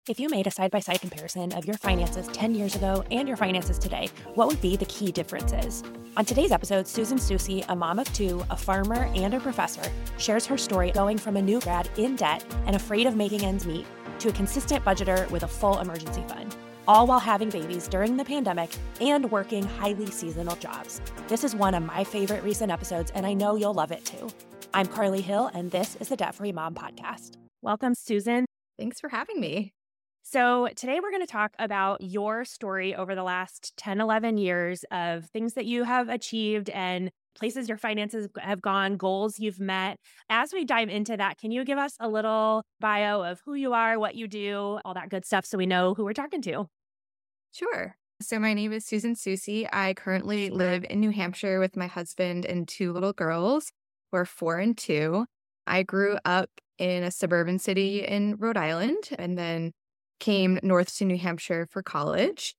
If you made a side-by-side comparison of your finances 10 years ago and your finances today, what would be the key differences? On today's episode, Susan Soucy, a mom of two, a farmer, and a professor, shares her story going from a new grad in debt and afraid of making ends meet to a consistent budgeter with a full emergency fund, all while having babies during the pandemic and working highly seasonal jobs. This is one of my favorite recent episodes, and I know you'll love it too. I'm Carly Hill, and this is the Debt-Free Mom Podcast. Welcome, Susan. Thanks for having me. So today we're going to talk about your story over the last 10, 11 years of things that you have achieved and places your finances have gone, goals you've met. As we dive into that, can you give us a little bio of who you are, what you do, all that good stuff so we know who we're talking to? Sure. So my name is Susan Soucy. I currently live in New Hampshire with my husband and two little girls who are 4 and 2. I grew up in a suburban city in Rhode Island and then came north to New Hampshire for college.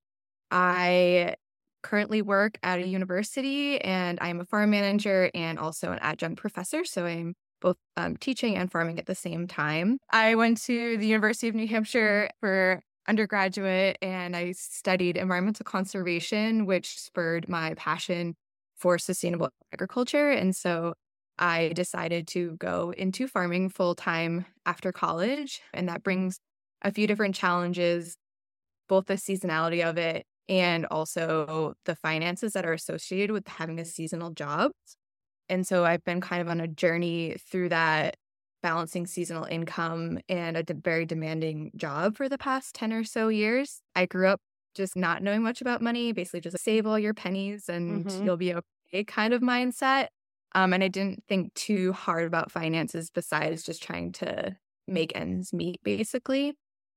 I currently work at a university and I'm a farm manager and also an adjunct professor. So I'm both teaching and farming at the same time. I went to the University of New Hampshire for undergraduate and I studied environmental conservation, which spurred my passion for sustainable agriculture. And so I decided to go into farming full time after college. And that brings a few different challenges, both the seasonality of it and also the finances that are associated with having a seasonal job. And so I've been kind of on a journey through that, balancing seasonal income and a very demanding job for the past 10 or so years. I grew up just not knowing much about money, basically just save all your pennies and you'll be okay kind of mindset. And I didn't think too hard about finances besides just trying to make ends meet, basically.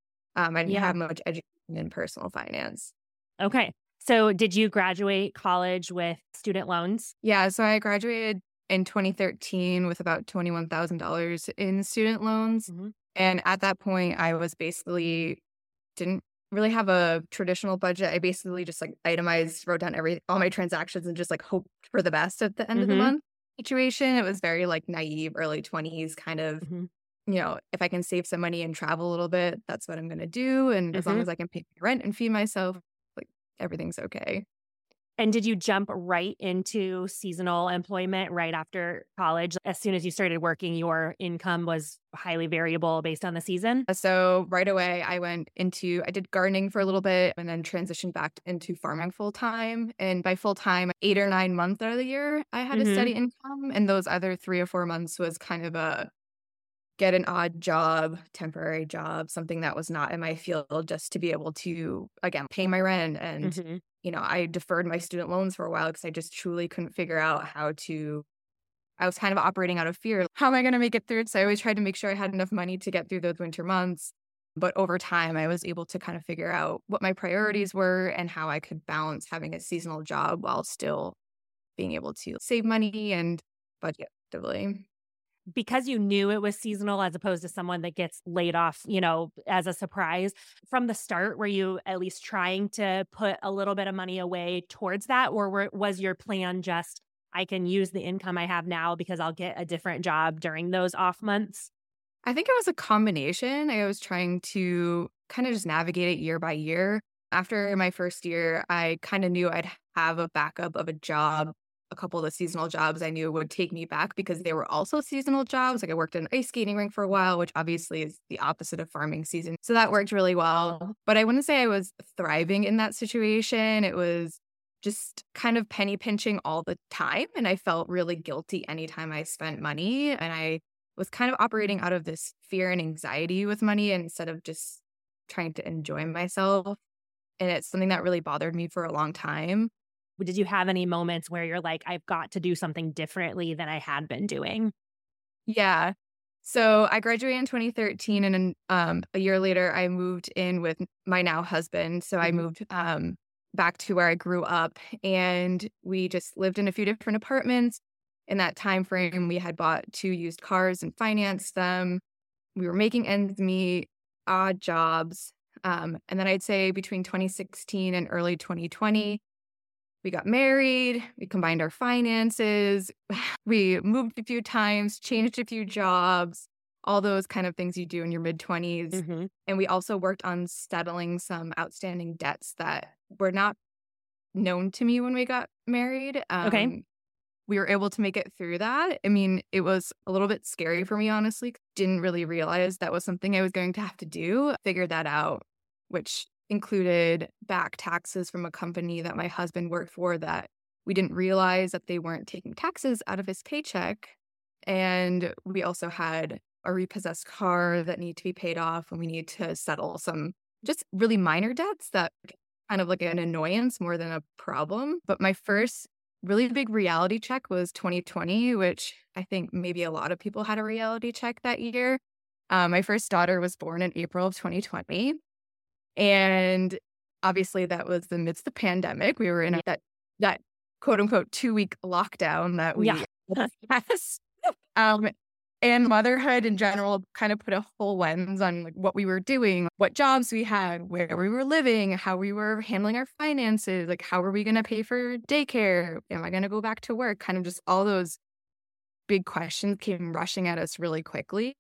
I didn't have much education in personal finance. Okay. So did you graduate college with student loans? Yeah. So I graduated in 2013 with about $21,000 in student loans. And at that point, I was basically didn't really have a traditional budget. I basically just itemized, wrote down all my transactions and just hoped for the best at the end of the month situation. It was very naive, early 20s kind of. If I can save some money and travel a little bit, that's what I'm going to do. And as long as I can pay my rent and feed myself, everything's okay. And did you jump right into seasonal employment right after college? As soon as you started working, your income was highly variable based on the season? So right away, I did gardening for a little bit and then transitioned back into farming full time. And by full time, 8 or 9 months out of the year, I had a steady income. And those other 3 or 4 months was kind of get an odd job, temporary job, something that was not in my field just to be able to, again, pay my rent. And, I deferred my student loans for a while because I just truly couldn't figure out I was kind of operating out of fear. How am I going to make it through? So I always tried to make sure I had enough money to get through those winter months. But over time, I was able to kind of figure out what my priorities were and how I could balance having a seasonal job while still being able to save money and budget effectively. Because you knew it was seasonal as opposed to someone that gets laid off, as a surprise from the start, were you at least trying to put a little bit of money away towards that? Or was your plan just, I can use the income I have now because I'll get a different job during those off months? I think it was a combination. I was trying to kind of just navigate it year by year. After my first year, I kind of knew I'd have a backup of a job. A couple of the seasonal jobs I knew would take me back because they were also seasonal jobs. I worked in an ice skating rink for a while, which obviously is the opposite of farming season. So that worked really well. But I wouldn't say I was thriving in that situation. It was just kind of penny pinching all the time. And I felt really guilty anytime I spent money. And I was kind of operating out of this fear and anxiety with money instead of just trying to enjoy myself. And it's something that really bothered me for a long time. Did you have any moments where you're like, I've got to do something differently than I had been doing? Yeah. So I graduated in 2013 and a year later I moved in with my now husband. So I moved back to where I grew up and we just lived in a few different apartments. In that time frame, we had bought 2 used cars and financed them. We were making ends meet, odd jobs. And then I'd say between 2016 and early 2020, we got married, we combined our finances, we moved a few times, changed a few jobs, all those kind of things you do in your mid-20s. Hmm. And we also worked on settling some outstanding debts that were not known to me when we got married. Okay. We were able to make it through that. I mean, it was a little bit scary for me, honestly. Didn't really realize that was something I was going to have to do. Figured that out, which included back taxes from a company that my husband worked for that we didn't realize that they weren't taking taxes out of his paycheck. And we also had a repossessed car that needed to be paid off, and we need to settle some just really minor debts that kind of like an annoyance more than a problem. But my first really big reality check was 2020, which I think maybe a lot of people had a reality check that year. My first daughter was born in April of 2020. And obviously that was the midst of the pandemic. We were in that quote unquote 2-week lockdown that we Yeah. passed. And motherhood in general kind of put a whole lens on like what we were doing, what jobs we had, where we were living, how we were handling our finances, like how are we going to pay for daycare? Am I going to go back to work? Kind of just all those big questions came rushing at us really quickly.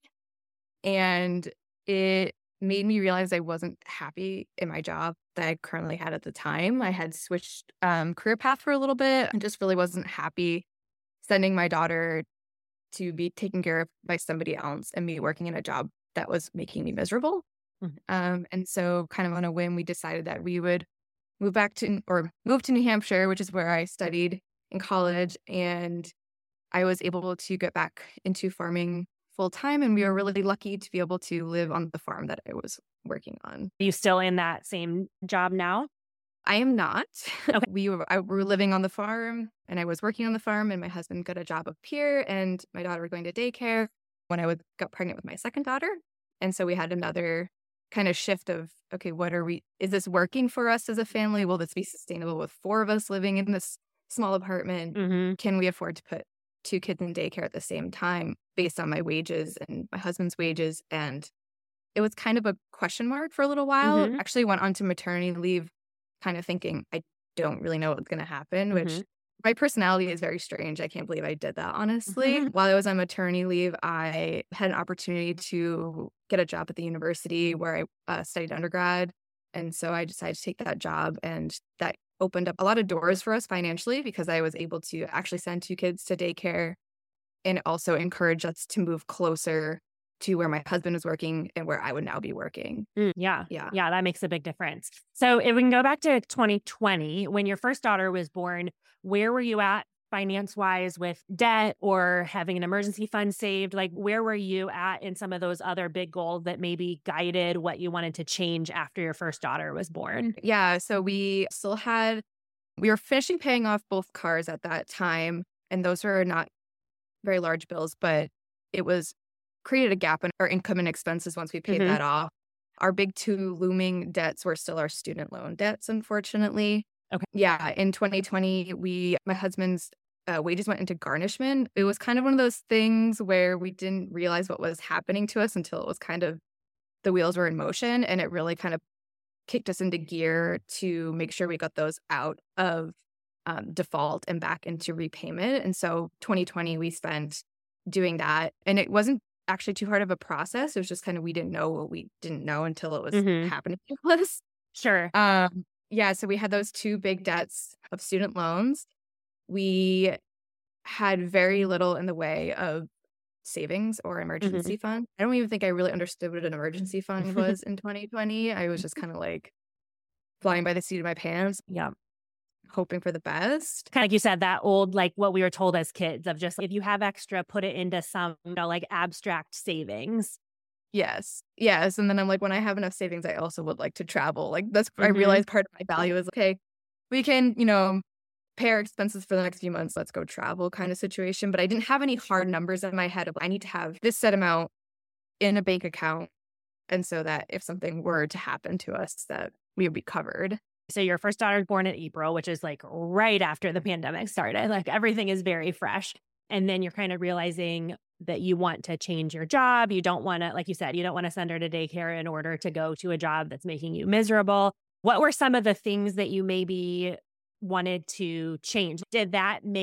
And it made me realize I wasn't happy in my job that I currently had at the time. I had switched career path for a little bit and just really wasn't happy sending my daughter to be taken care of by somebody else and me working in a job that was making me miserable. And so kind of on a whim, we decided that we would move to New Hampshire, which is where I studied in college. And I was able to get back into farming full time. And we were really lucky to be able to live on the farm that I was working on. Are you still in that same job now? I am not. Okay. We were living on the farm and I was working on the farm, and my husband got a job up here and my daughter was going to daycare when I got pregnant with my second daughter. And so we had another kind of shift of, okay, is this working for us as a family? Will this be sustainable with 4 of us living in this small apartment? Mm-hmm. Can we afford to put 2 kids in daycare at the same time based on my wages and my husband's wages? And it was kind of a question mark for a little while. Mm-hmm. Actually went on to maternity leave kind of thinking, I don't really know what's going to happen, which my personality is very strange. I can't believe I did that, honestly. Mm-hmm. While I was on maternity leave, I had an opportunity to get a job at the university where I studied undergrad. And so I decided to take that job, and that opened up a lot of doors for us financially because I was able to actually send 2 kids to daycare, and it also encouraged us to move closer to where my husband was working and where I would now be working. Yeah. Yeah. Yeah. That makes a big difference. So if we can go back to 2020, when your first daughter was born, where were you at finance wise with debt or having an emergency fund saved? Like, where were you at in some of those other big goals that maybe guided what you wanted to change after your first daughter was born? Yeah. So we were finishing paying off both cars at that time. And those were not very large bills, but it created a gap in our income and expenses once we paid that off. Our big 2 looming debts were still our student loan debts, unfortunately. Okay. Yeah. In 2020, my husband's wages went into garnishment. It was kind of one of those things where we didn't realize what was happening to us until it was kind of the wheels were in motion, and it really kind of kicked us into gear to make sure we got those out of default and back into repayment. And so 2020, we spent doing that. And it wasn't actually too hard of a process. It was just kind of we didn't know what we didn't know until it was happening to us. Sure. Yeah, so we had those 2 big debts of student loans. We had very little in the way of savings or emergency fund. I don't even think I really understood what an emergency fund was in 2020. I was just kind of like flying by the seat of my pants. Yeah. Hoping for the best. Kind of like you said, that old, like what we were told as kids of just, if you have extra, put it into some, like abstract savings. Yes. And then I'm like, when I have enough savings, I also would like to travel. Like I realized part of my value is, okay, we can, pay our expenses for the next few months. Let's go travel kind of situation. But I didn't have any hard numbers in my head of I need to have this set amount in a bank account. And so that if something were to happen to us, that we would be covered. So your first daughter was born in April, which is like right after the pandemic started. Like everything is very fresh. And then you're kind of realizing that you want to change your job. You don't want to, like you said, you don't want to send her to daycare in order to go to a job that's making you miserable. What were some of the things that you maybe wanted to change? Did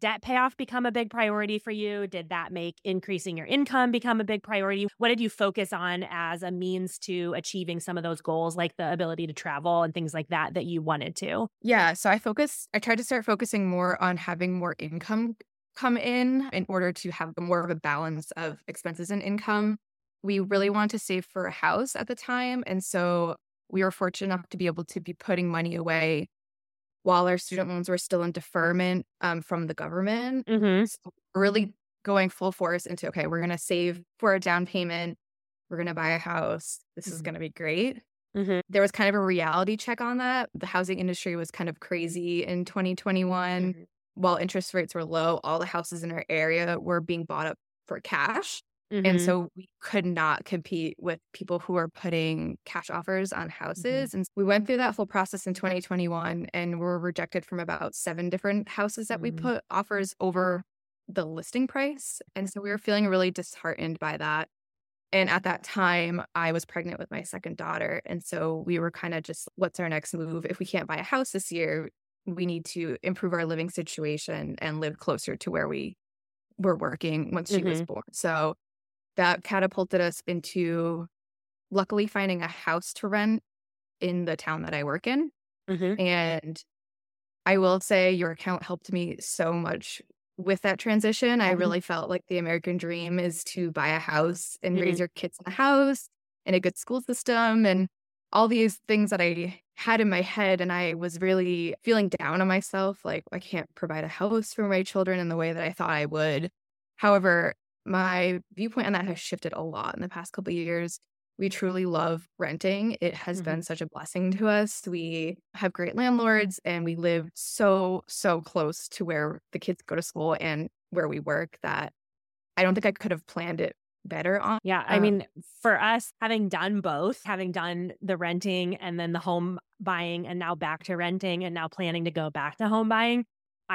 debt payoff become a big priority for you? Did that make increasing your income become a big priority? What did you focus on as a means to achieving some of those goals, like the ability to travel and things like that, that you wanted to? Yeah. So I tried to start focusing more on having more income come in order to have more of a balance of expenses and income. We really wanted to save for a house at the time. And so we were fortunate enough to be able to be putting money away while our student loans were still in deferment from the government. Mm-hmm. So really going full force into, okay, we're going to save for a down payment. We're going to buy a house. This is going to be great. Mm-hmm. There was kind of a reality check on that. The housing industry was kind of crazy in 2021. Mm-hmm. While interest rates were low, all the houses in our area were being bought up for cash. And Mm-hmm. so we could not compete with people who are putting cash offers on houses. Mm-hmm. And we went through that whole process in 2021 and were rejected from about 7 different houses that we Mm-hmm. put offers over the listing price. And so we were feeling really disheartened by that. And at that time, I was pregnant with my second daughter. And so we were kind of just, what's our next move? If we can't buy a house this year, we need to improve our living situation and live closer to where we were working once she was Mm-hmm. born. So that catapulted us into luckily finding a house to rent in the town that I work in. Mm-hmm. And I will say your account helped me so much with that transition. I really felt like the American dream is to buy a house and raise your kids in a house and a good school system and all these things that I had in my head. And I was really feeling down on myself. Like, I can't provide a house for my children in the way that I thought I would. However, my viewpoint on that has shifted a lot in the past couple of years. We truly love renting. It has been such a blessing to us. We have great landlords and we live so close to where the kids go to school and where we work that I don't think I could have planned it better on. Yeah. I mean, for us, having done both, having done the renting and then the home buying and now back to renting and now planning to go back to home buying,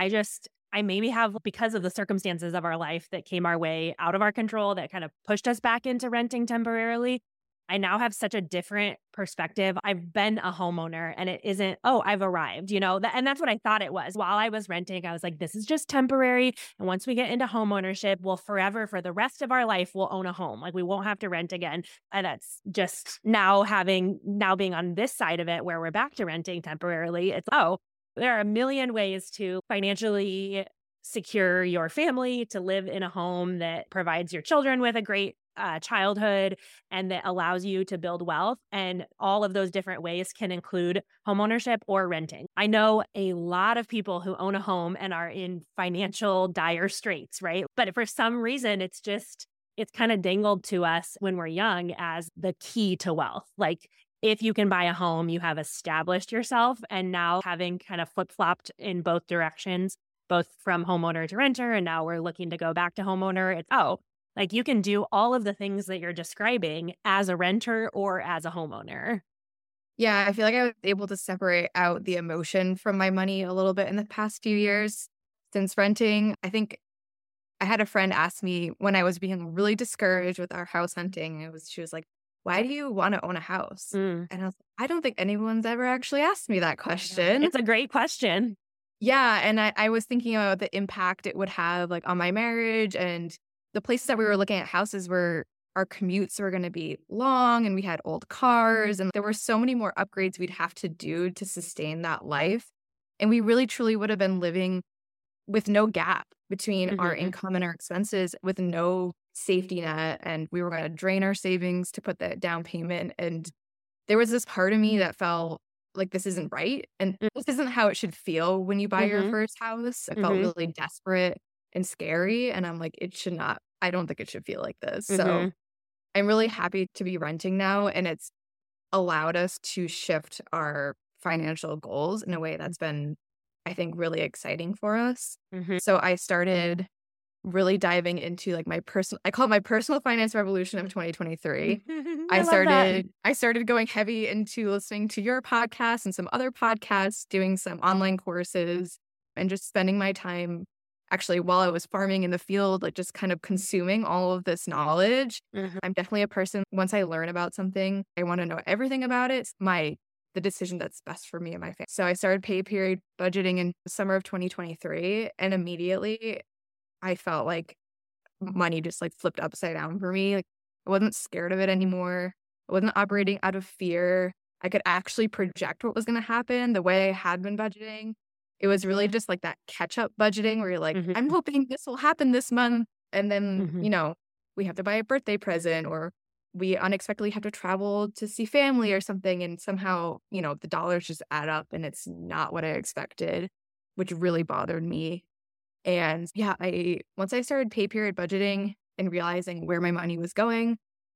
I maybe have, because of the circumstances of our life that came our way out of our control, that kind of pushed us back into renting temporarily. I now have such a different perspective. I've been a homeowner and it isn't, oh, I've arrived, and that's what I thought it was. While I was renting, I was like, this is just temporary. And once we get into home ownership, we'll forever, for the rest of our life, we'll own a home. Like, we won't have to rent again. And that's just now being on this side of it where we're back to renting temporarily. It's, there are a million ways to financially secure your family, to live in a home that provides your children with a great childhood and that allows you to build wealth. And all of those different ways can include homeownership or renting. I know a lot of people who own a home and are in financial dire straits, right? But for some reason, it's kind of dangled to us when we're young as the key to wealth. Like, if you can buy a home, you have established yourself. And now, having kind of flip-flopped in both directions, both from homeowner to renter, and now we're looking to go back to homeowner, it's, like, you can do all of the things that you're describing as a renter or as a homeowner. Yeah, I feel like I was able to separate out the emotion from my money a little bit in the past few years since renting. I think I had a friend ask me when I was being really discouraged with our house hunting. She was like, why do you want to own a house? And I was like, I don't think anyone's ever actually asked me that question. It's a great question. Yeah. And I was thinking about the impact it would have, like, on my marriage, and the places that we were looking at houses were, our commutes were going to be long and we had old cars and there were so many more upgrades we'd have to do to sustain that life. And we really truly would have been living with no gap between our income and our expenses, with no safety net. And we were going to drain our savings to put that down payment. And there was this part of me that felt like, this isn't right. And this isn't how it should feel when you buy your first house. I felt really desperate and scary. And I'm like, I don't think it should feel like this. So I'm really happy to be renting now. And it's allowed us to shift our financial goals in a way that's been, I think, really exciting for us. So I started really diving into, like, I call it my personal finance revolution of 2023. I started going heavy into listening to your podcast and some other podcasts, doing some online courses, and just spending my time actually while I was farming in the field, like, just kind of consuming all of this knowledge. I'm definitely a person, once I learn about something, I want to know everything about it. My the decision that's best for me and my family. So I started pay period budgeting in the summer of 2023, and immediately I felt like money just like flipped upside down for me. Like I wasn't scared of it anymore. I wasn't operating out of fear. I could actually project what was going to happen the way I had been budgeting. It was really just like that catch-up budgeting where you're like, Mhm. I'm hoping this will happen this month. And then, Mhm. we have to buy a birthday present or we unexpectedly have to travel to see family or something. And somehow, the dollars just add up and it's not what I expected, which really bothered me. And yeah, once I started pay period budgeting and realizing where my money was going,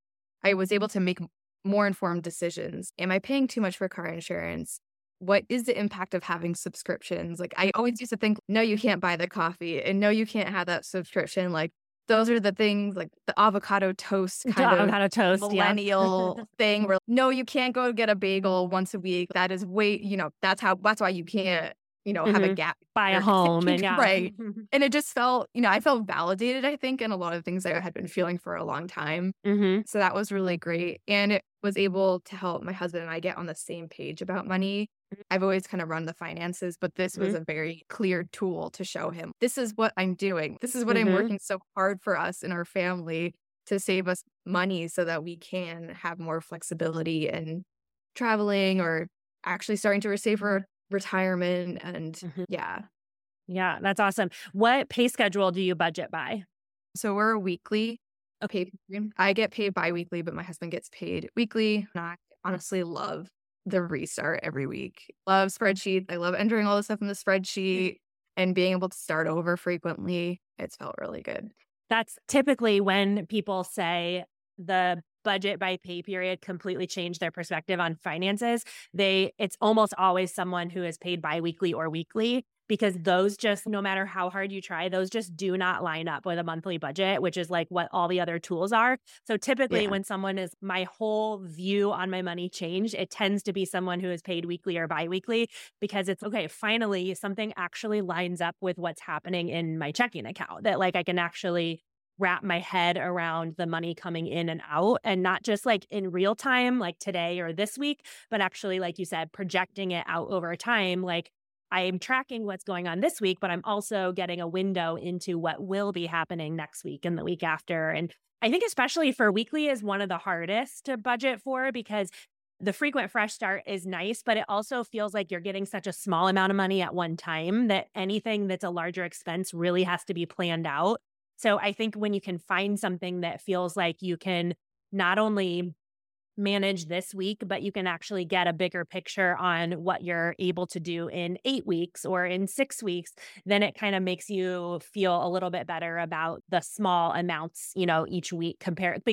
I was able to make more informed decisions. Am I paying too much for car insurance? What is the impact of having subscriptions? Like I always used to think, no, you can't buy the coffee and no, you can't have that subscription. Like those are the things like the avocado toast The kind of avocado toast, yeah. millennial thing where no, you can't go get a bagel once a week. That is that's why you can't, have a Mhm. gap. Buy a year. home and yeah. Right. And it just felt, I felt validated, I think, in a lot of things that I had been feeling for a long time. Mhm. So that was really great. And it was able to help my husband and I get on the same page about money. I've always kind of run the finances, but this was Mhm. a very clear tool to show him this is what I'm doing. This is what I'm Mhm. working so hard for us and our family to save us money so that we can have more flexibility in traveling or actually starting to save for retirement. And Mhm. yeah. Yeah, that's awesome. What pay schedule do you budget by? So we're weekly. Okay. I get paid biweekly, but my husband gets paid weekly. And I honestly love the restart every week. Love spreadsheets. I love entering all the stuff in the spreadsheet and being able to start over frequently. It's felt really good. That's typically when people say the budget by pay period completely changed their perspective on finances. It's almost always someone who is paid biweekly or weekly because those just, no matter how hard you try, those just do not line up with a monthly budget, which is like what all the other tools are. So typically Yeah. when someone is, my whole view on my money changed, it tends to be someone who is paid weekly or biweekly because it's okay, finally something actually lines up with what's happening in my checking account that like I can actually wrap my head around the money coming in and out and not just like in real time, like today or this week, but actually, like you said, projecting it out over time. Like I'm tracking what's going on this week, but I'm also getting a window into what will be happening next week and the week after. And I think especially for weekly is one of the hardest to budget for because the frequent fresh start is nice, but it also feels like you're getting such a small amount of money at one time that anything that's a larger expense really has to be planned out. So I think when you can find something that feels like you can not only manage this week, but you can actually get a bigger picture on what you're able to do in 8 weeks or in 6 weeks, then it kind of makes you feel a little bit better about the small amounts, each week compared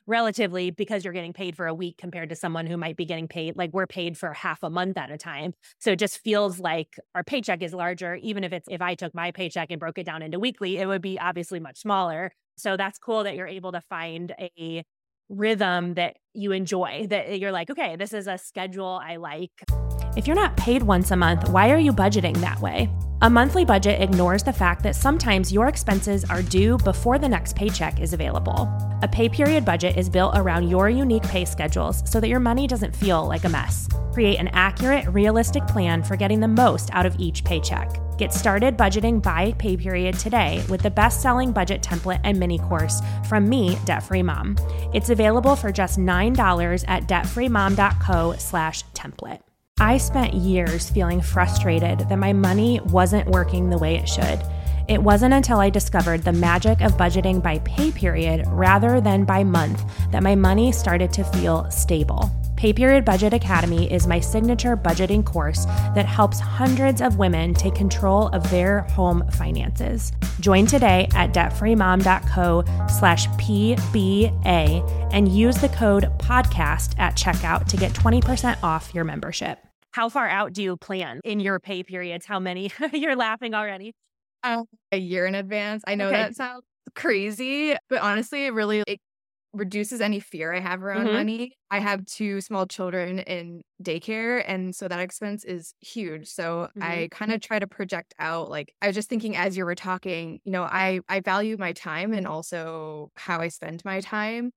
because you're getting paid for a week compared to someone who might be getting paid, like we're paid for half a month at a time. So it just feels like our paycheck is larger, even if I took my paycheck and broke it down into weekly, it would be obviously much smaller. So that's cool that you're able to find a rhythm that you enjoy, that you're like, okay, this is a schedule I like. If you're not paid once a month, why are you budgeting that way? A monthly budget ignores the fact that sometimes your expenses are due before the next paycheck is available. A pay period budget is built around your unique pay schedules so that your money doesn't feel like a mess. Create an accurate, realistic plan for getting the most out of each paycheck. Get started budgeting by pay period today with the best-selling budget template and mini course from me, Debt Free Mom. It's available for just $9 at debtfreemom.co/template. I spent years feeling frustrated that my money wasn't working the way it should. It wasn't until I discovered the magic of budgeting by pay period rather than by month that my money started to feel stable. Pay Period Budget Academy is my signature budgeting course that helps hundreds of women take control of their home finances. Join today at debtfreemom.co/PBA and use the code podcast at checkout to get 20% off your membership. How far out do you plan in your pay periods? How many? You're laughing already. A year in advance. I know Okay. that sounds crazy, but honestly, it reduces any fear I have around money. I have 2 small children in daycare, and so that expense is huge. So I kind of try to project out, like, I was just thinking as you were talking, I value my time and also how I spend my time.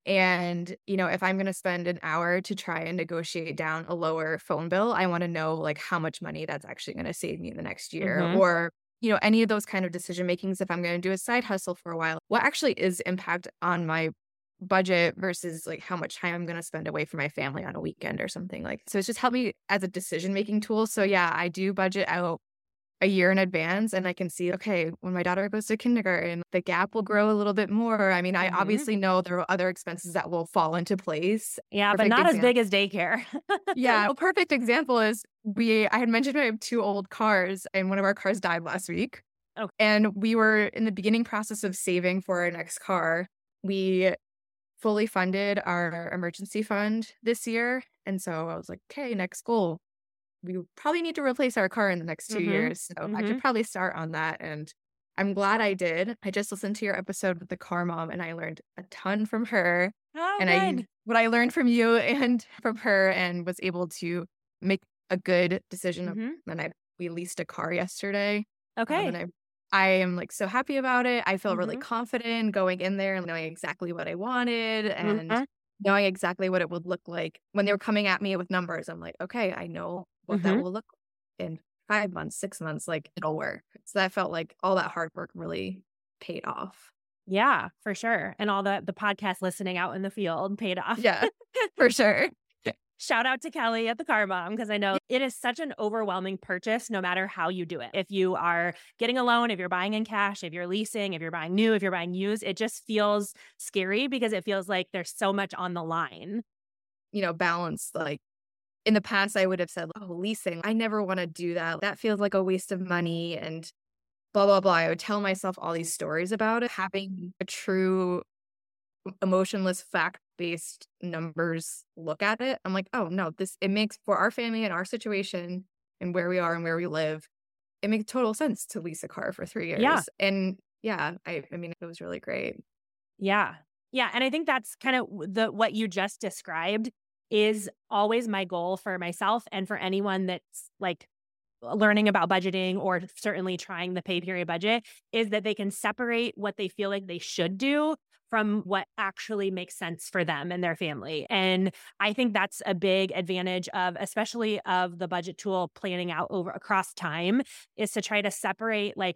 And, if I'm going to spend an hour to try and negotiate down a lower phone bill, I want to know like how much money that's actually going to save me the next year. Mm-hmm. Or, any of those kind of decision makings, if I'm going to do a side hustle for a while, what actually is impact on my budget versus like how much time I'm going to spend away from my family on a weekend or something like. So it's just helped me as a decision making tool. So yeah, I do budget out a year in advance and I can see, okay, when my daughter goes to kindergarten, the gap will grow a little bit more. I mean, I Mm-hmm. obviously know there are other expenses that will fall into place. Yeah, but Perfect not as example. big as daycare. Yeah, a perfect example is I had mentioned I have two old cars and one of our cars died last week. Oh. And we were in the beginning process of saving for our next car. We fully funded our emergency fund this year. And so I was like, okay, next goal. We probably need to replace our car in the next 2 Mm-hmm. years. So I Mm-hmm. should probably start on that. And I'm glad I did. I just listened to your episode with the car mom and I learned a ton from her. Oh, And good. what I learned from you and from her and was able to make a good decision. Mm-hmm. And we leased a car yesterday. Okay. And I am like so happy about it. I feel really Mm-hmm. confident going in there and knowing exactly what I wanted and Mm-hmm. knowing exactly what it would look like when they were coming at me with numbers. I'm like, okay, I know what that Mm-hmm. will look like in 5 months, 6 months, like it'll work. So that felt like all that hard work really paid off. Yeah, for sure. And all the podcast listening out in the field paid off. Yeah, for sure. Shout out to Kelly at the Car Mom because I know it is such an overwhelming purchase no matter how you do it. If you are getting a loan, if you're buying in cash, if you're leasing, if you're buying new, if you're buying used, it just feels scary because it feels like there's so much on the line. Balance. Like in the past, I would have said, oh, leasing, I never want to do that. That feels like a waste of money and blah, blah, blah. I would tell myself all these stories about it. Having a true emotionless, fact-based numbers look at it, I'm like, oh no, it makes for our family and our situation and where we are and where we live, it makes total sense to lease a car for 3 Yeah. years. And yeah, I mean, it was really great. Yeah. Yeah. And I think that's kind of what you just described is always my goal for myself and for anyone that's like learning about budgeting or certainly trying the pay period budget is that they can separate what they feel like they should do from what actually makes sense for them and their family. And I think that's a big advantage of, especially of the budget tool planning out over across time, is to try to separate like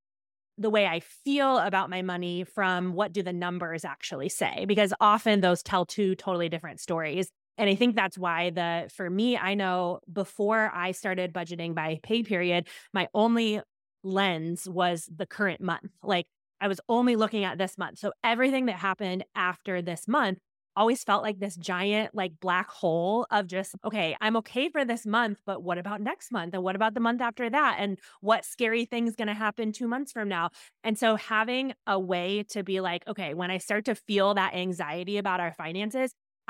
the way I feel about my money from what do the numbers actually say, because often those tell two totally different stories. And I think that's why for me, I know before I started budgeting by pay period, my only lens was the current month. Like I was only looking at this month. So everything that happened after this month always felt like this giant like black hole of just, okay, I'm okay for this month, but what about next month? And what about the month after that? And what scary thing's going to happen 2 months from now? And so having a way to be like, okay, when I start to feel that anxiety about our finances,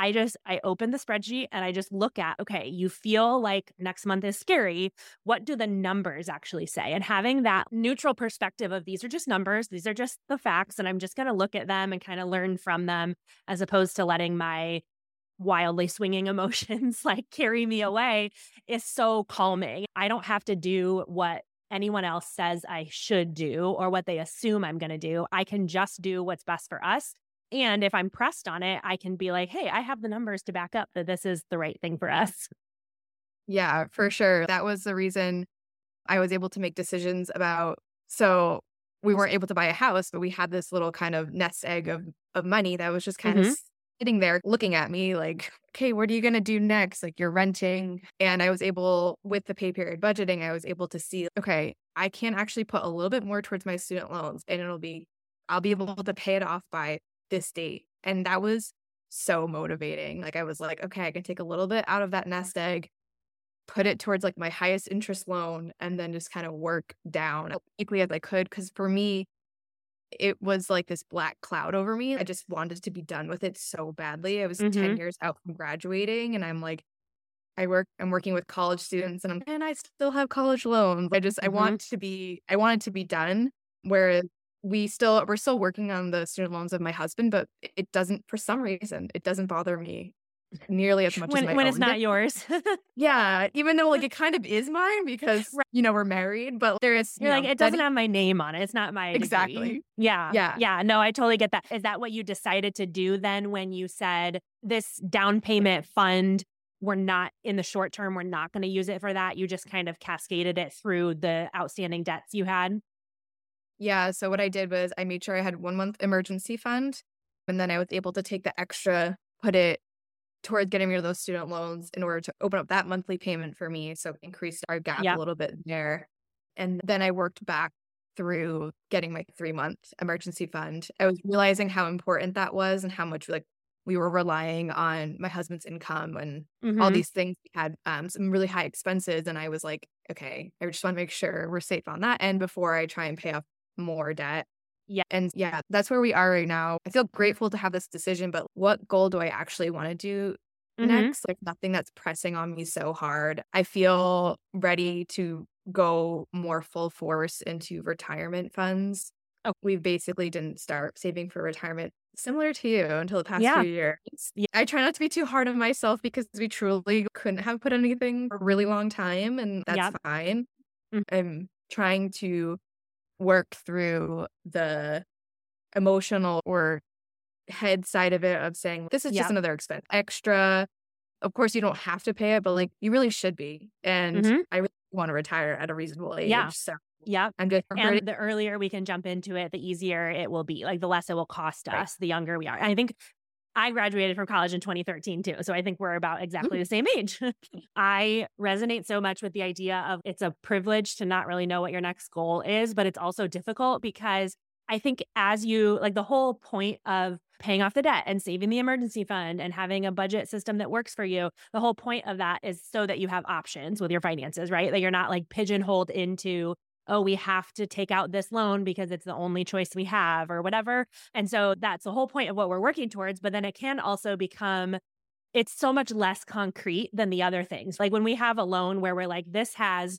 I open the spreadsheet and I just look at, okay, you feel like next month is scary. What do the numbers actually say? And having that neutral perspective of these are just numbers, these are just the facts, and I'm just going to look at them and kind of learn from them as opposed to letting my wildly swinging emotions like carry me away is so calming. I don't have to do what anyone else says I should do or what they assume I'm going to do. I can just do what's best for us. And if I'm pressed on it, I can be like, hey, I have the numbers to back up that this is the right thing for us. Yeah, for sure. That was the reason I was able to make decisions about. So we weren't able to buy a house, but we had this little kind of nest egg of money that was just kind of Mm-hmm. sitting there looking at me like, okay, what are you going to do next? Like you're renting. And I was able, with the pay period budgeting, I was able to see, okay, I can actually put a little bit more towards my student loans and I'll be able to pay it off by this date. And that was so motivating. Like I was like, okay, I can take a little bit out of that nest egg, put it towards like my highest interest loan, and then just kind of work down as quickly as I could. Cause for me, it was like this black cloud over me. I just wanted to be done with it so badly. I was 10 Mm-hmm. years out from graduating and I'm like, I'm working with college students and I still have college loans. I Mm-hmm. I want it to be done. Whereas we're still working on the student loans of my husband, but it doesn't, for some reason, it doesn't bother me nearly as much as my when it's own. not yours. Yeah, even though like it kind of is mine because, Right. we're married, but there is, You're like, it that doesn't have my name on it. It's not my degree. exactly. Yeah. Yeah. Yeah. No, I totally get that. Is that what you decided to do then when you said this down payment fund, we're not in the short term, we're not going to use it for that? You just kind of cascaded it through the outstanding debts you had? Yeah, so what I did was I made sure I had 1 month emergency fund, and then I was able to take the extra, put it towards getting rid of those student loans in order to open up that monthly payment for me, so it increased our gap a Yep. little bit there. And then I worked back through getting my 3 month emergency fund. I was realizing how important that was and how much, like, we were relying on my husband's income and all Mm-hmm. these things. We had, some really high expenses, and I was like, "Okay, I just wanna make sure we're safe on that end before I try and pay off more debt." Yeah. And yeah, that's where we are right now. I feel grateful to have this decision, but what goal do I actually want to do Mm-hmm. next? Like nothing that's pressing on me so hard. I feel ready to go more full force into retirement funds. Oh, We basically didn't start saving for retirement similar to you until the past yeah. few years. Yeah. I try not to be too hard on myself because we truly couldn't have put anything for a really long time, and that's Yep. fine. Mm. I'm trying to work through the emotional or head side of it of saying, "This is just Yep. another expense, extra." Of course, you don't have to pay it, but, like, you really should be, and Mm-hmm. I really wanna retire at a reasonable Yeah. age, so Yep. I'm just ready. And the earlier we can jump into it, the easier it will be. Like the less it will cost Right. us, the younger we are. And I think I graduated from college in 2013 too. So I think we're about exactly Mm, the same age. I resonate so much with the idea of it's a privilege to not really know what your next goal is, but it's also difficult because I think as you like the whole point of paying off the debt and saving the emergency fund and having a budget system that works for you, the whole point of that is so that you have options with your finances, right? That you're not like pigeonholed into, oh, we have to take out this loan because it's the only choice we have or whatever. And so that's the whole point of what we're working towards. But then it can also become, it's so much less concrete than the other things. Like when we have a loan where we're like, this has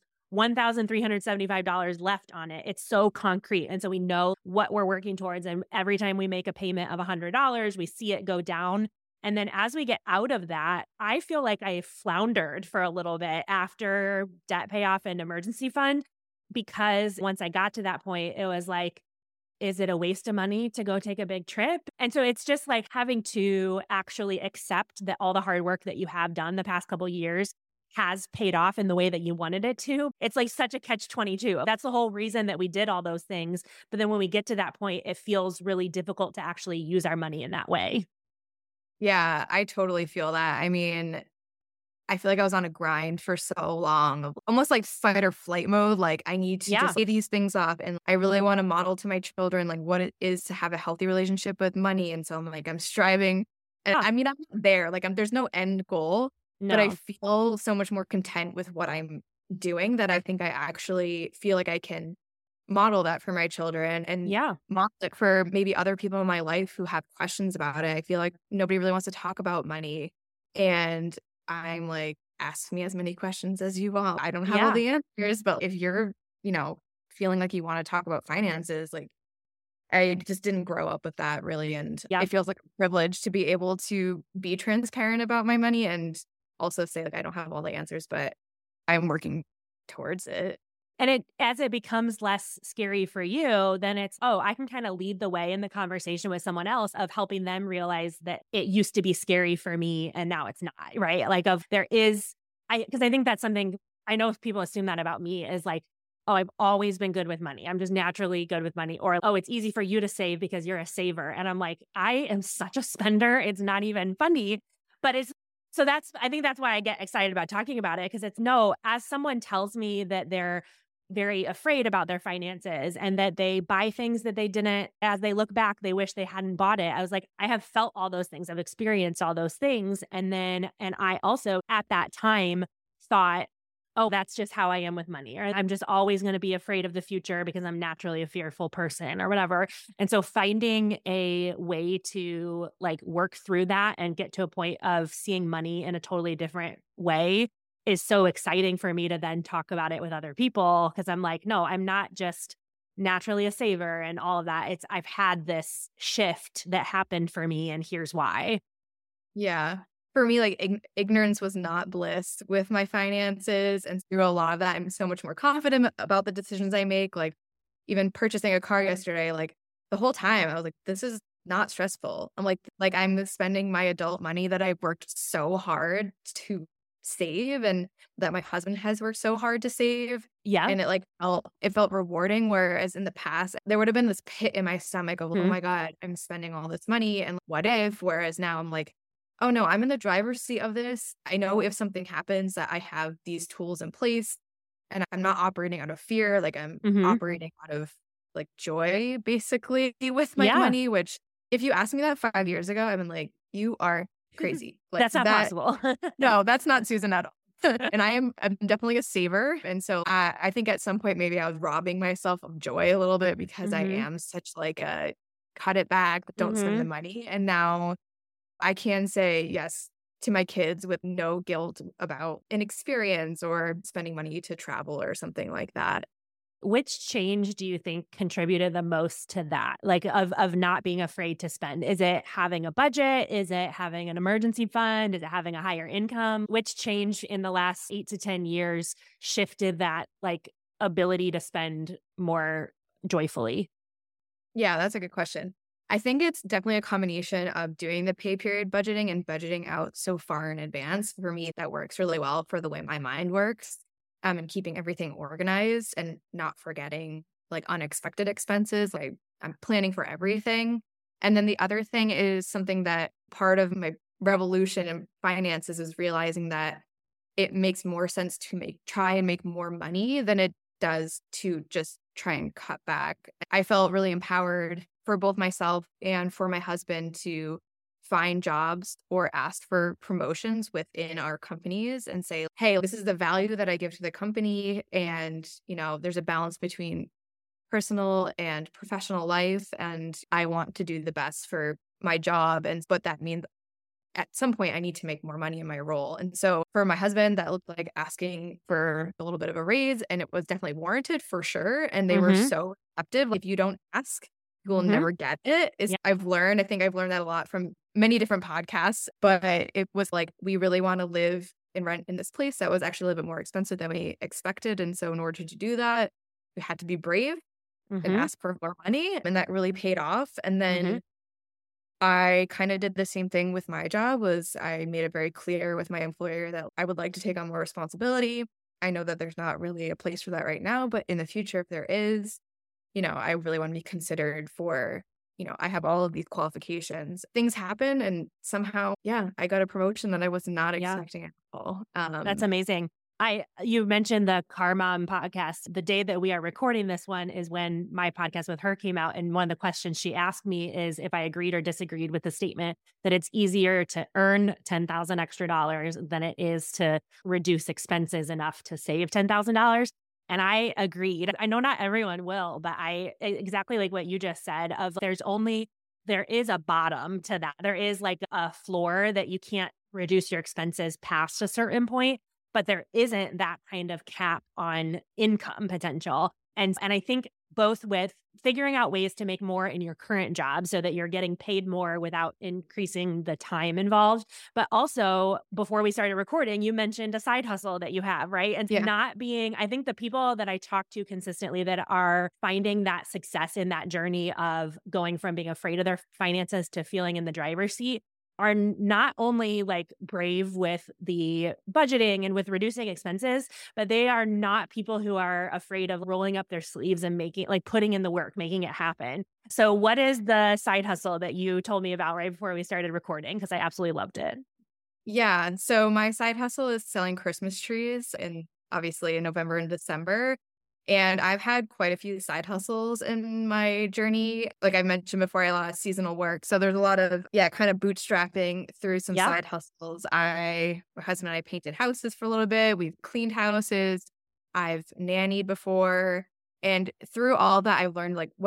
$1,375 left on it, it's so concrete. And so we know what we're working towards. And every time we make a payment of $100, we see it go down. And then as we get out of that, I feel like I floundered for a little bit after debt payoff and emergency fund because once I got to that point, it was like, is it a waste of money to go take a big trip? And so it's just like having to actually accept that all the hard work that you have done the past couple years has paid off in the way that you wanted it to. It's like such a catch 22. That's the whole reason that we did all those things. But then when we get to that point, it feels really difficult to actually use our money in that way. yeah, I totally feel that. I mean, I feel like I was on a grind for so long of almost like fight or flight mode. Like I need to Yeah. just pay these things off. And I really want to model to my children like what it is to have a healthy relationship with money. And so I'm like, I'm striving. And Ah, I mean, I'm not there. Like there's no end goal, but I no. feel so much more content with what I'm doing that I think I actually feel like I can model that for my children and Yeah. model it for maybe other people in my life who have questions about it. I feel like nobody really wants to talk about money. And I'm like, ask me as many questions as you want. I don't have all Yeah. the answers, but if you're, feeling like you want to talk about finances, like I just didn't grow up with that really. And Yeah. it feels like a privilege to be able to be transparent about my money and also say, like, I don't have all the answers, but I'm working towards it. And it as it becomes less scary for you, then it's, oh, I can kind of lead the way in the conversation with someone else of helping them realize that it used to be scary for me and now it's not, right? Like of there is because I think that's something I know people assume that about me is like, oh, I've always been good with money. I'm just naturally good with money. Or, oh, it's easy for you to save because you're a saver. And I'm like, I am such a spender. It's not even funny. But it's so that's I think that's why I get excited about talking about it because it's no, as someone tells me that they're very afraid about their finances and that they buy things that they didn't, as they look back, they wish they hadn't bought it. I was like, I have felt all those things. I've experienced all those things. And I also at that time thought, oh, that's just how I am with money. Or I'm just always going to be afraid of the future because I'm naturally a fearful person or whatever. And so finding a way to like work through that and get to a point of seeing money in a totally different way is so exciting for me to then talk about it with other people because I'm like, no, I'm not just naturally a saver and all of that. It's I've had this shift that happened for me and here's why. Yeah. for me, like ignorance was not bliss with my finances. And through a lot of that, I'm so much more confident about the decisions I make. Like even purchasing a car yesterday, like the whole time I was like, this is not stressful. I'm like I'm spending my adult money that I've worked so hard to save and that my husband has worked so hard to save. Yeah. And it felt rewarding. Whereas in the past, there would have been this pit in my stomach of, oh Mhm. my God, I'm spending all this money. And what if? Whereas now I'm like, oh no, I'm in the driver's seat of this. I know if something happens that I have these tools in place and I'm not operating out of fear. Like I'm Mhm. operating out of like joy basically with my Yeah. money, which if you asked me that 5 years ago, I've been like, you are crazy. Like That's not that. possible. No, that's not Susan at all. And I'm definitely a saver. And so I think at some point, maybe I was robbing myself of joy a little bit because I Mhm. am such like a cut it back, don't spend the Mhm. money. And now I can say yes to my kids with no guilt about an experience or spending money to travel or something like that. Which change do you think contributed the most to that? Like of not being afraid to spend? Is it having a budget? Is it having an emergency fund? Is it having a higher income? Which change in the last 8 to 10 years shifted that like ability to spend more joyfully? Yeah, that's a good question. I think it's definitely a combination of doing the pay period budgeting and budgeting out so far in advance. For me, that works really well for the way my mind works, and keeping everything organized and not forgetting like unexpected expenses. Like I'm planning for everything. And then the other thing is something that part of my revolution in finances is realizing that it makes more sense to try and make more money than it does to just try and cut back. I felt really empowered for both myself and for my husband to find jobs or ask for promotions within our companies and say, hey, this is the value that I give to the company. And, there's a balance between personal and professional life. And I want to do the best for my job. And what that means at some point I need to make more money in my role. And so for my husband, that looked like asking for a little bit of a raise, and it was definitely warranted for sure. And they were Mhm. so receptive. If you don't ask, you will Mhm. never get it. Is Yeah. I think I've learned that a lot from many different podcasts, but it was like, we really want to live and rent in this place that was actually a little bit more expensive than we expected. And so in order to do that, we had to be brave and Mhm. ask for more money. And that really paid off. And Mhm. then I kinda did the same thing with my job. Was I made it very clear with my employer that I would like to take on more responsibility. I know that there's not really a place for that right now, but in the future, if there is, I really wanna be considered for, I have all of these qualifications. Things happen and somehow, yeah, I got a promotion that I was not Yeah. expecting at all. That's amazing. You mentioned the Car Mom podcast. The day that we are recording this one is when my podcast with her came out. And one of the questions she asked me is if I agreed or disagreed with the statement that it's easier to earn 10,000 extra dollars than it is to reduce expenses enough to save $10,000. And I agreed. I know not everyone will, but exactly like what you just said of there is a bottom to that. There is like a floor that you can't reduce your expenses past a certain point, but there isn't that kind of cap on income potential. And I think both with figuring out ways to make more in your current job so that you're getting paid more without increasing the time involved. But also, before we started recording, you mentioned a side hustle that you have, right? And Yeah. I think the people that I talk to consistently that are finding that success in that journey of going from being afraid of their finances to feeling in the driver's seat are not only like brave with the budgeting and with reducing expenses, but they are not people who are afraid of rolling up their sleeves and putting in the work, making it happen. So, what is the side hustle that you told me about right before we started recording? Because I absolutely loved it. Yeah, and so my side hustle is selling Christmas trees obviously in November and December. And I've had quite a few side hustles in my journey. Like I mentioned before, I had a lot of seasonal work. So there's a lot of, yeah, kind of bootstrapping through some Yeah. side hustles. My husband and I painted houses for a little bit. We've cleaned houses. I've nannied before. And through all that, I've learned like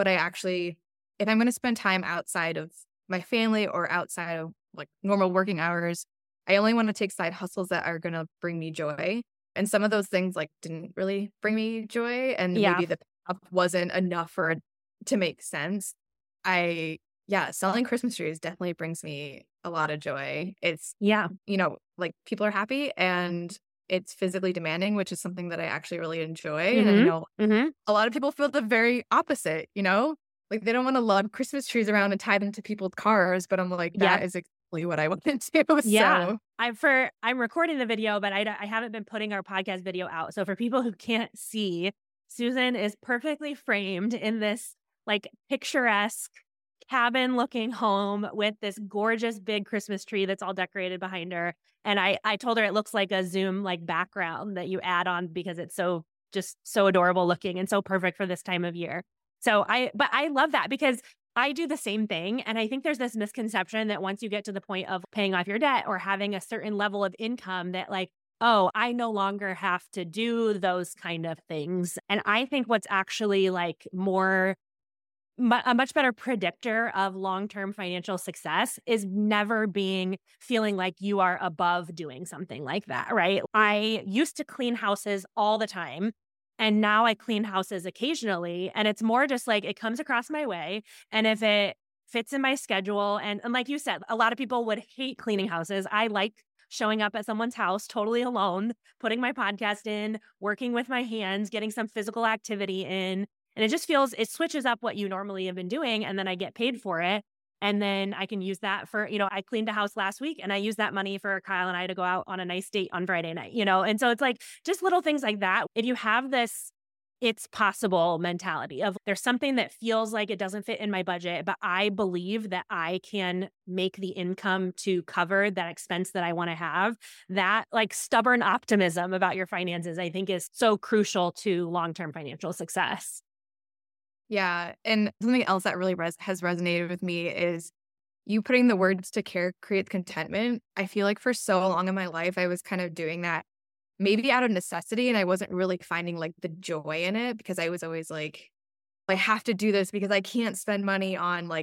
if I'm going to spend time outside of my family or outside of like normal working hours, I only want to take side hustles that are going to bring me joy. And some of those things like didn't really bring me joy and Yeah. maybe the payoff wasn't enough for it to make sense. Yeah, selling Christmas trees definitely brings me a lot of joy. It's, Yeah. like people are happy and it's physically demanding, which is something that I actually really enjoy. And I Mm-hmm. know Mm-hmm. a lot of people feel the very opposite, Like they don't want to lug Christmas trees around and tie them to people's cars, but I'm like, Yep. that is exactly what I want to do. Yeah. So I'm recording the video, but I haven't been putting our podcast video out. So for people who can't see, Susan is perfectly framed in this like picturesque cabin looking home with this gorgeous big Christmas tree that's all decorated behind her. And I told her it looks like a Zoom like background that you add on because it's just so adorable looking and so perfect for this time of year. But I love that because I do the same thing. And I think there's this misconception that once you get to the point of paying off your debt or having a certain level of income that like, oh, I no longer have to do those kind of things. And I think what's actually like a much better predictor of long-term financial success is never feeling like you are above doing something like that, right? I used to clean houses all the time. And now I clean houses occasionally. And it's more just like it comes across my way. And if it fits in my schedule, and like you said, a lot of people would hate cleaning houses. I like showing up at someone's house totally alone, putting my podcast in, working with my hands, getting some physical activity in. And it switches up what you normally have been doing. And then I get paid for it. And then I can use that I cleaned a house last week and I used that money for Kyle and I to go out on a nice date on Friday night, And so it's like just little things like that. If you have this, it's possible mentality of there's something that feels like it doesn't fit in my budget, but I believe that I can make the income to cover that expense that I want to have. That like stubborn optimism about your finances, I think is so crucial to long-term financial success. yeah. And something else that really has resonated with me is you putting the words to care creates contentment. I feel like for so long in my life, I was kind of doing that maybe out of necessity. And I wasn't really finding like the joy in it because I was always like, I have to do this because I can't spend money on like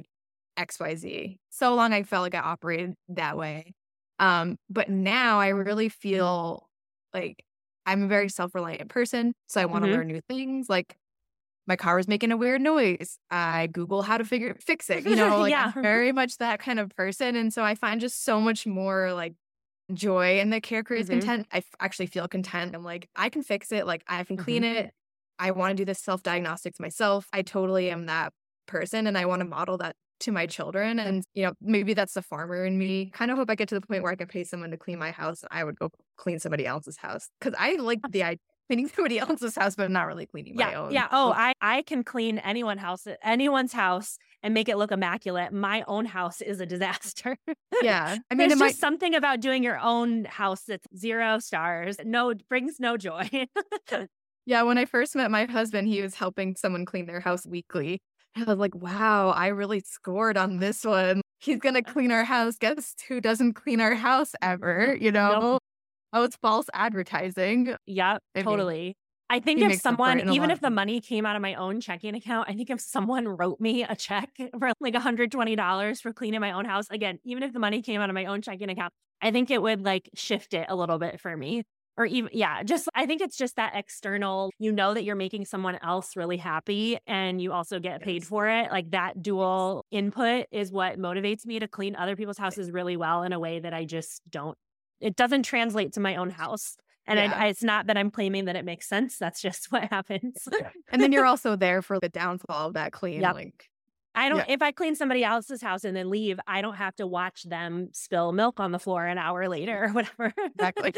XYZ. So long I felt like I operated that way. But now I really feel like I'm a very self-reliant person. So I want to Mm-hmm. learn new things. Like my car was making a weird noise. I Google how to fix it. Like Yeah. I'm very much that kind of person. And so I find just so much more like joy in the care creates Mm-hmm. content. Actually feel content. I'm like, I can fix it. Like I can Mm-hmm. clean it. I want to do this self-diagnostics myself. I totally am that person. And I want to model that to my children. And, maybe that's the farmer in me. Kind of hope I get to the point where I can pay someone to clean my house. I would go clean somebody else's house. Cause I like the idea cleaning somebody else's house, but not really cleaning my own. Yeah. Oh, I can clean anyone's house and make it look immaculate. My own house is a disaster. Yeah. I mean, There's it just might, something about doing your own house that's 0 stars. No, brings no joy. yeah. When I first met my husband, he was helping someone clean their house weekly. And I was like, wow, I really scored on this one. He's going to clean our house. Guess who doesn't clean our house ever, Nope. Oh, it's false advertising. Yep, I mean, totally. I think he if makes up for it someone, in a even lot if of the ways. money came out of my own checking account, I think if someone wrote me a check for like $120 for cleaning my own house, again, even if the money came out of my own checking account, I think it would like shift it a little bit for me. Or even, yeah, I think it's just that external, that you're making someone else really happy and you also get paid Yes. for it. Like that dual input is what motivates me to clean other people's houses really well in a way that I just don't, it doesn't translate to my own house. And Yeah. it's not that I'm claiming that it makes sense. That's just what happens. And then you're also there for the downfall of that clean. Yep. Like, Yeah. If I clean somebody else's house and then leave, I don't have to watch them spill milk on the floor an hour later or whatever. exactly.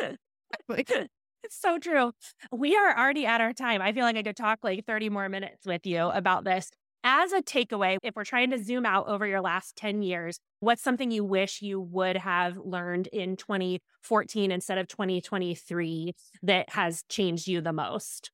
It's so true. We are already at our time. I feel like I could talk like 30 more minutes with you about this. As a takeaway, if we're trying to zoom out over your last 10 years, what's something you wish you would have learned in 2014 instead of 2023 that has changed you the most?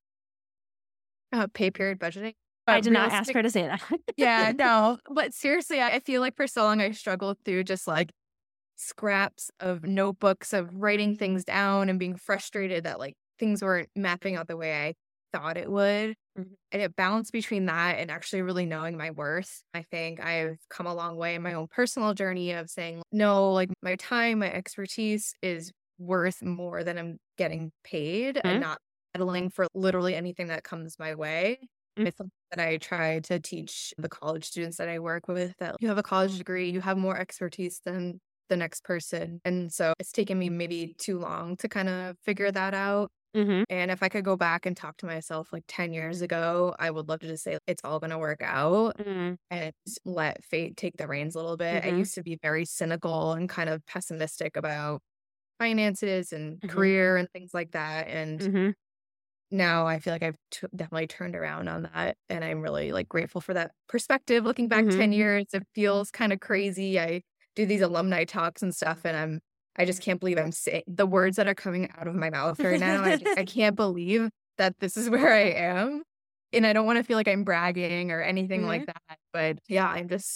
Pay period budgeting. I did not ask her to say that. Yeah, no. But seriously, I feel like for so long I struggled through just like scraps of notebooks of writing things down and being frustrated that like things weren't mapping out the way I thought it would. Mhm. And it balanced between that and actually really knowing my worth. I think I've come a long way in my own personal journey of saying, no, like my time, my expertise is worth more than I'm getting paid and not settling for literally anything that comes my way. Mhm. It's something that I try to teach the college students that I work with, that you have a college degree, you have more expertise than the next person. And so it's taken me maybe too long to kind of figure that out. Mm-hmm. And if I could go back and talk to myself like 10 years ago, I would love to just say it's all going to work out and let fate take the reins a little bit. I used to be very cynical and kind of pessimistic about finances and career and things like that. And now I feel like I've definitely turned around on that. And I'm really like grateful for that perspective. Looking back 10 years, it feels kind of crazy. I do these alumni talks and stuff, and I just can't believe I'm saying the words that are coming out of my mouth right now. I can't believe that this is where I am. And I don't want to feel like I'm bragging or anything like that. But yeah,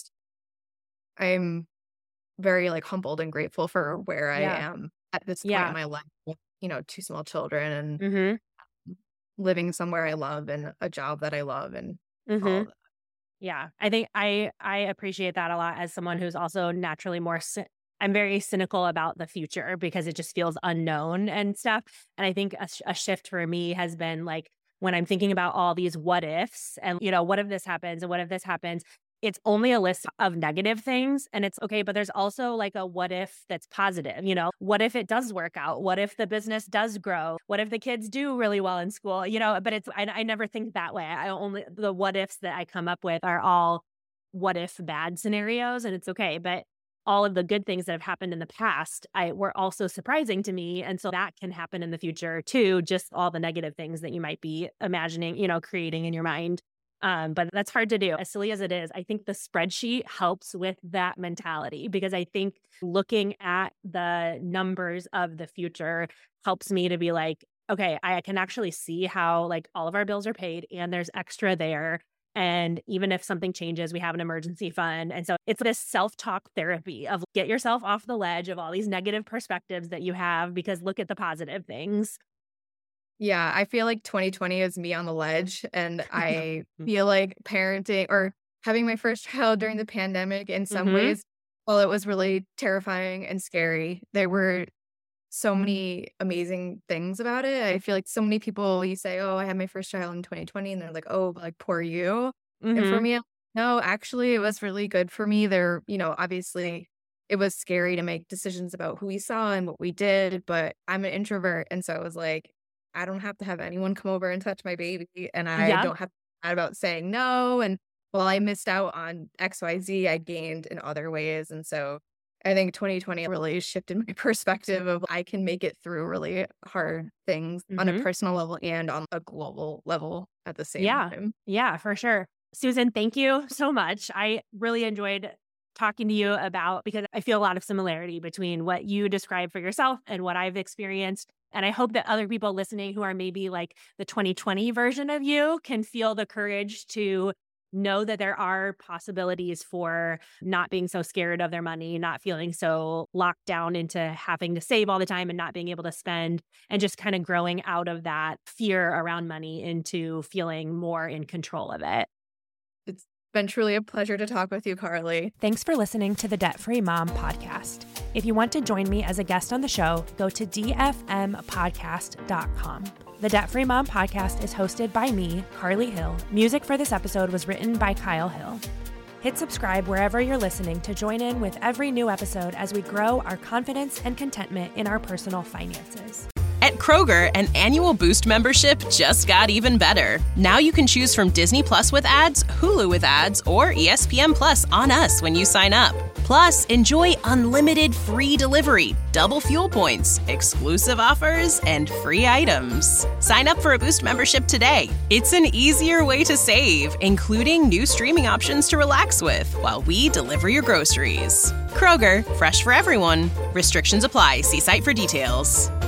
I'm very like humbled and grateful for where I am at this point in my life with, 2 small children and living somewhere I love and a job that I love and all of that. Yeah, I think I appreciate that a lot as someone who's also naturally more I'm very cynical about the future because it just feels unknown and stuff. And I think a shift for me has been like when I'm thinking about all these what ifs and, what if this happens and what if this happens? It's only a list of negative things and it's okay. But there's also like a what if that's positive, what if it does work out? What if the business does grow? What if the kids do really well in school? But I never think that way. The what ifs that I come up with are all what if bad scenarios, and it's okay. But all of the good things that have happened in the past were also surprising to me. And so that can happen in the future too, just all the negative things that you might be imagining, creating in your mind. But that's hard to do. As silly as it is, I think the spreadsheet helps with that mentality because I think looking at the numbers of the future helps me to be like, okay, I can actually see how like all of our bills are paid and there's extra there. And even if something changes, we have an emergency fund. And so it's this self-talk therapy of get yourself off the ledge of all these negative perspectives that you have because look at the positive things. Yeah, I feel like 2020 is me on the ledge. And I feel like parenting or having my first child during the pandemic in some ways, while it was really terrifying and scary, there were so many amazing things about it. I feel like so many people, you say, oh, I had my first child in 2020, and they're like, oh, like poor you. And for me, no, actually, it was really good for me. There, obviously it was scary to make decisions about who we saw and what we did, but I'm an introvert. And so it was like, I don't have to have anyone come over and touch my baby. And I don't have to be mad about saying no. And while I missed out on XYZ, I gained in other ways. And so I think 2020 really shifted my perspective of I can make it through really hard things on a personal level and on a global level at the same time. Yeah, for sure. Susan, thank you so much. I really enjoyed talking to you about, because I feel a lot of similarity between what you described for yourself and what I've experienced. And I hope that other people listening who are maybe like the 2020 version of you can feel the courage to know that there are possibilities for not being so scared of their money, not feeling so locked down into having to save all the time and not being able to spend, and just kind of growing out of that fear around money into feeling more in control of it. It's been truly a pleasure to talk with you, Carly. Thanks for listening to the Debt Free Mom podcast. If you want to join me as a guest on the show, go to dfmpodcast.com. The Debt Free Mom podcast is hosted by me, Carly Hill. Music for this episode was written by Kyle Hill. Hit subscribe wherever you're listening to join in with every new episode as we grow our confidence and contentment in our personal finances. At Kroger, an annual Boost membership just got even better. Now you can choose from Disney Plus with ads, Hulu with ads, or ESPN Plus on us when you sign up. Plus, enjoy unlimited free delivery, double fuel points, exclusive offers, and free items. Sign up for a Boost membership today. It's an easier way to save, including new streaming options to relax with while we deliver your groceries. Kroger, fresh for everyone. Restrictions apply. See site for details.